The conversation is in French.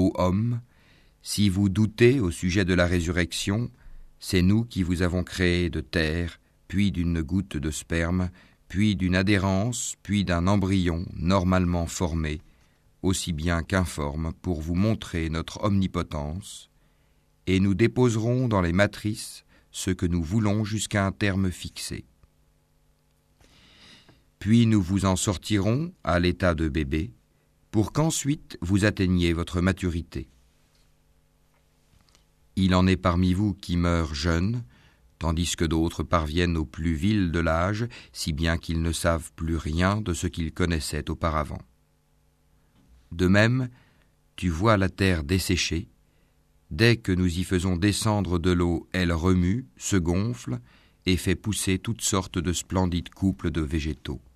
ô homme, si vous doutez au sujet de la résurrection, c'est nous qui vous avons créé de terre, puis d'une goutte de sperme, puis d'une adhérence, puis d'un embryon normalement formé, aussi bien qu'informe, pour vous montrer notre omnipotence, et nous déposerons dans les matrices ce que nous voulons jusqu'à un terme fixé. Puis nous vous en sortirons à l'état de bébé, pour qu'ensuite vous atteigniez votre maturité. Il en est parmi vous qui meurent jeunes, tandis que d'autres parviennent au plus vil de l'âge, si bien qu'ils ne savent plus rien de ce qu'ils connaissaient auparavant. De même, tu vois la terre desséchée. Dès que nous y faisons descendre de l'eau, elle remue, se gonfle et fait pousser toutes sortes de splendides couples de végétaux.